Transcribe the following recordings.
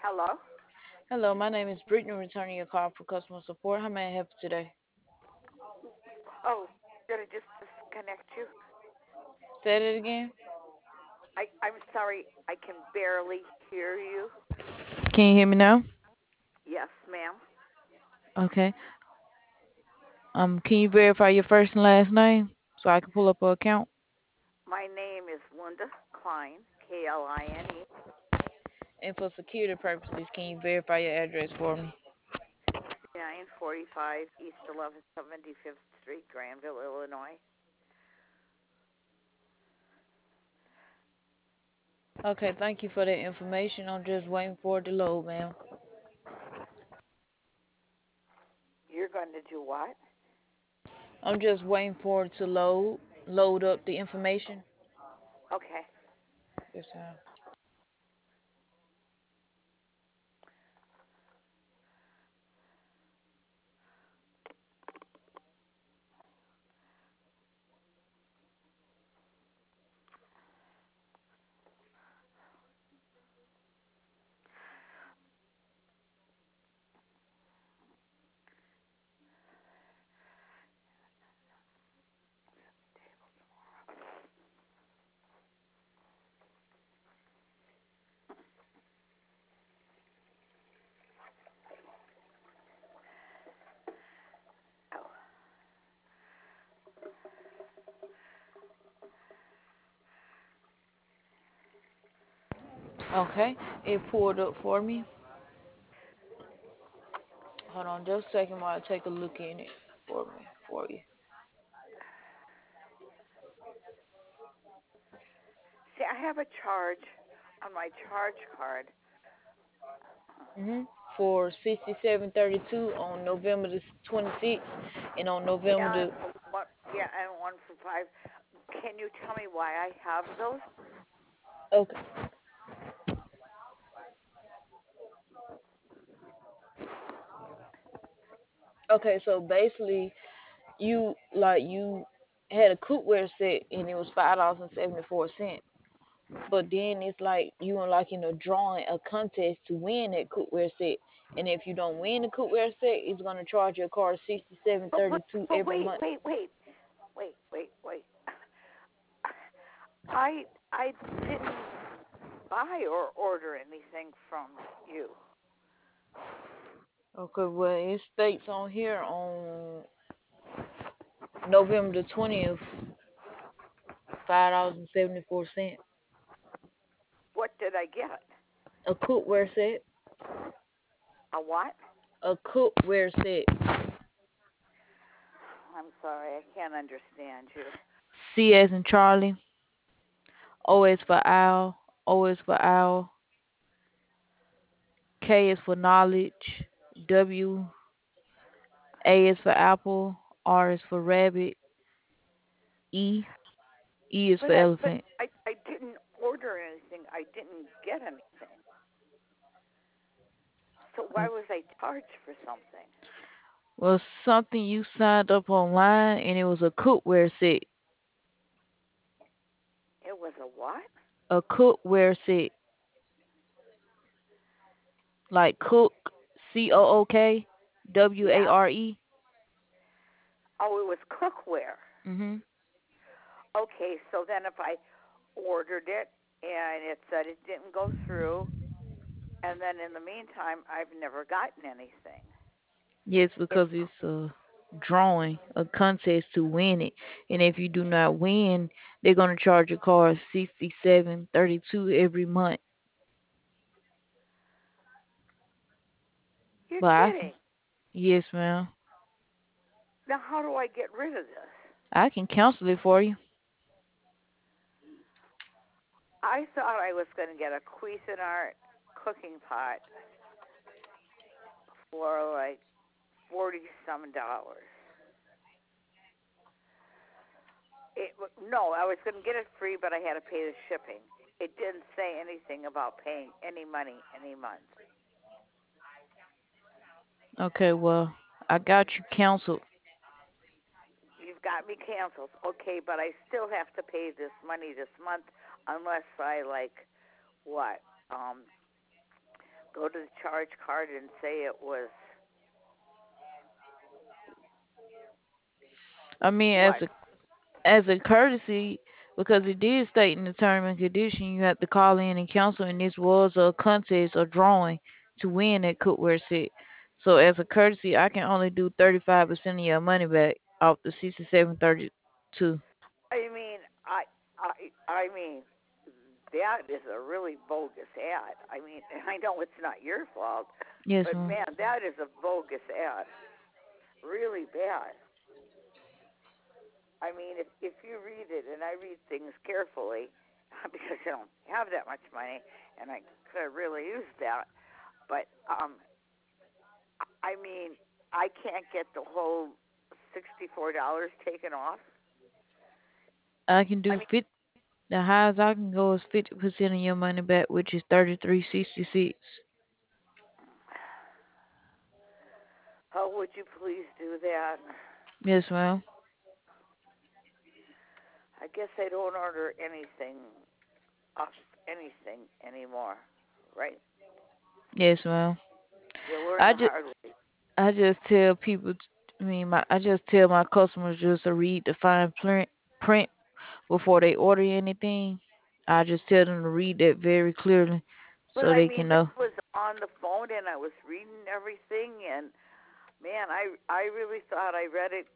Hello? Hello, my name is Brittany, returning your call for customer support. How may I help you today? Oh, did I just disconnect you? Say that again. I'm sorry, I can barely hear you. Can you hear me now? Yes, ma'am. Okay. Can you verify your first and last name so I can pull up an account? My name is Linda Klein, Kline, And for security purposes, can you verify your address for me? 6945 East 1175th Street, Granville, Illinois. Okay, thank you for that information. I'm just waiting for it to load, ma'am. You're going to do what? I'm just waiting for it to load up the information. Okay. Yes, sir. Oh, Okay, it pulled up for me. Hold on just a second while I take a look in it for you. see, I have a charge on my charge card. Mhm. For 6732 on November the 26th, and on November Yeah, the and one for five. Can you tell me why I have those? okay. Okay, so basically you had a cookware set and it was $5.74. But then it's like you and like in a drawing a contest to win that cookware set. And if you don't win the cookware set, it's gonna charge your car But $67.32 but every wait, month. wait, wait, wait. I didn't buy or order anything from you. Okay, well it states on here on November the 20th, $5.74. What did I get? A cookware set. A what? A cookware set. I'm sorry, I can't understand you. C as in Charlie. O is for owl. O is for owl. K is for knowledge. W. A is for apple. R is for rabbit. E. E is But for elephant. I didn't order anything. I didn't get anything. So why Mm. was I charged for something? Well, something you signed up online and it was a cookware set. It was a what? A cookware set. Like cook. COOK. Yeah. WARE. Oh, it was cookware. Mhm. Okay, so then if I ordered it and it said it didn't go through, and then in the meantime I've never gotten anything. Yes, It's because it's a drawing, a contest to win it. And if you do not win, they're gonna charge your car $67.32 every month. you're But I can, kidding. yes, ma'am. Now how do I get rid of this? I can cancel it for you. I thought I was going to get a Cuisinart cooking pot for like 40 some dollars. No, I was going to get it free, but I had to pay the shipping. It didn't say anything about paying any money any month. Okay, well, I got you canceled. You've got me canceled. Okay, but I still have to pay this money this month unless I like what? go to the charge card and say it was I mean, what? as a courtesy, because it did state in the term and condition you have to call in and cancel, and this was a contest or drawing to win that cookware set. So as a courtesy, I can only do 35% of your money back off the 67.32. I mean, I mean, that is a really bogus ad. I mean, I know it's not your fault, Yes, but ma'am. man, that is a bogus ad. Really bad. I mean, if you read it, and I read things carefully, because I don't have that much money, and I could have really used that, but I mean, I can't get the whole $64 taken off. I can I do mean, 50. The highest I can go is 50% of your money back, which is 33.66. oh, would you please do that? Yes, ma'am. I guess I don't order off anything anymore, right? Yes, ma'am. You learn I the just hard way. I just tell people. I just tell my customers just to read the fine print before they order anything. I just tell them to read that very clearly But so I they mean, can that know. was on the phone, and I was reading everything, and man, I really thought I read it.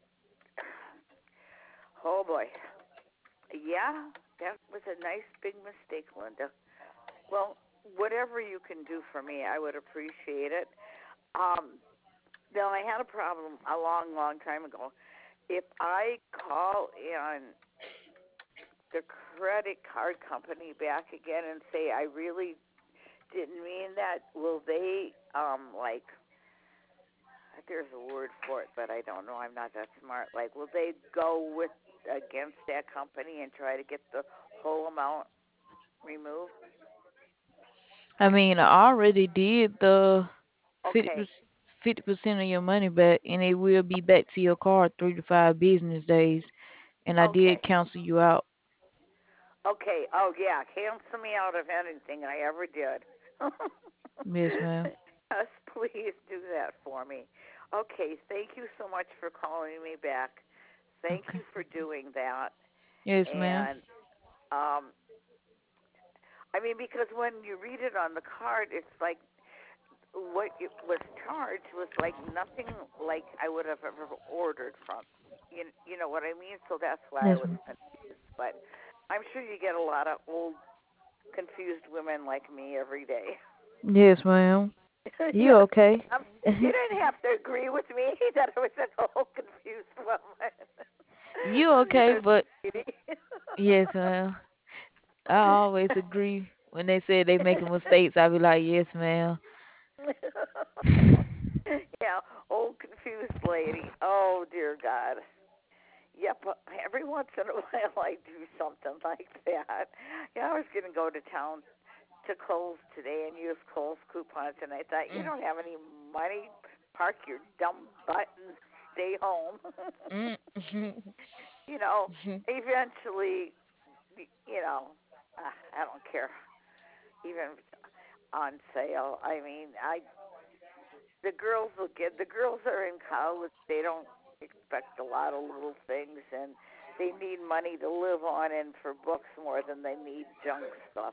Oh boy, yeah, that was a nice big mistake, Linda. Well, whatever you can do for me, I would appreciate it. Um, Now I had a problem a long, long time ago. If I call in the credit card company back again and say I really didn't mean that, will they like there's a word for it, but I don't know. I'm not that smart. Like, will they go with against that company and try to get the whole amount removed? I mean, I already did the Okay, 50% of your money back, and it will be back to your card 3 to 5 business days. And I okay, did cancel you out. okay. Oh yeah, cancel me out of anything I ever did. Yes, ma'am. Yes, please do that for me. Okay, thank you so much for calling me back. Thank Okay. you for doing that. Yes, ma'am. And I mean, because when you read it on the card, it's like what it was charged was like nothing like I would have ever ordered from. You know what I mean? So that's why I Yes, was ma'am. confused. But I'm sure you get a lot of old confused women like me every day. Yes, ma'am. You Yes. okay? You didn't have to agree with me that I was an old confused woman. You okay? You're a But sweetie. yes, ma'am. I always agree when they say they making mistakes. I be like, yes, ma'am. Yeah, old confused lady. Oh dear God. Yep, every once in a while I do something like that. Yeah, I was going to go to town to Kohl's today and use Kohl's coupons, and I thought, you don't have any money, park your dumb butt and stay home. Mm. You know, eventually, I don't care. Even if it's on sale. I mean, the girls are in college. They don't expect a lot of little things, and they need money to live on and for books more than they need junk stuff.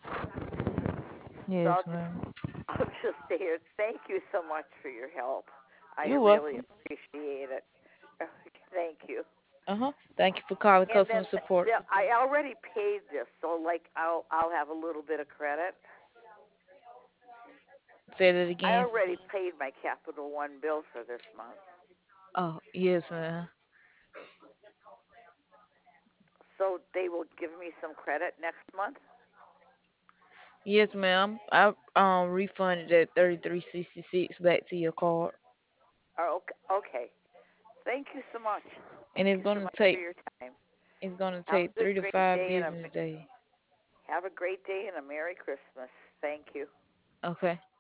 So Yes, I'll just ma'am. I'll just stay here. Thank you so much for your help. I You're really welcome. appreciate it. Thank you. Thank you for calling And then customer support. I already paid this, so like I'll have a little bit of credit. Say that I again. already paid my Capital One bill for this month, Oh, yes, ma'am. so they will give me some credit next month. Yes, ma'am. I refunded that 33.66 back to your card, Oh, okay. Thank you so much. and Thank you so much for your time. it's gonna Have take a good, three to great five day business days. have a great day and a Merry Christmas. Thank you. Okay.